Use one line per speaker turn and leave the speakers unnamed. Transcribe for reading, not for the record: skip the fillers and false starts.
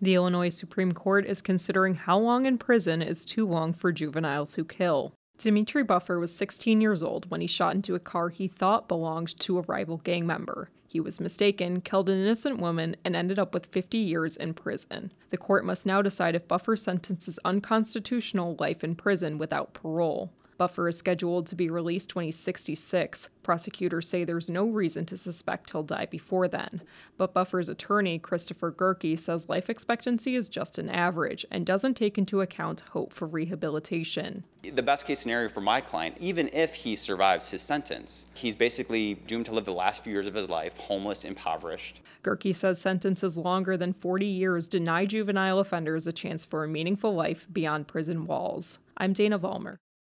The Illinois Supreme Court is considering how long in prison is too long for juveniles who kill. Dimitri Buffer was 16 years old when he shot into a car he thought belonged to a rival gang member. He was mistaken, killed an innocent woman, and ended up with 50 years in prison. The court must now decide if Buffer's sentence is unconstitutional life in prison without parole. Buffer is scheduled to be released when he's 66. Prosecutors say there's no reason to suspect he'll die before then. But Buffer's attorney, Christopher Gerke, says life expectancy is just an average and doesn't take into account hope for rehabilitation.
The best case scenario for my client, even if he survives his sentence, he's basically doomed to live the last few years of his life, homeless, impoverished.
Gerke says sentences longer than 40 years deny juvenile offenders a chance for a meaningful life beyond prison walls. I'm Dana Vollmer.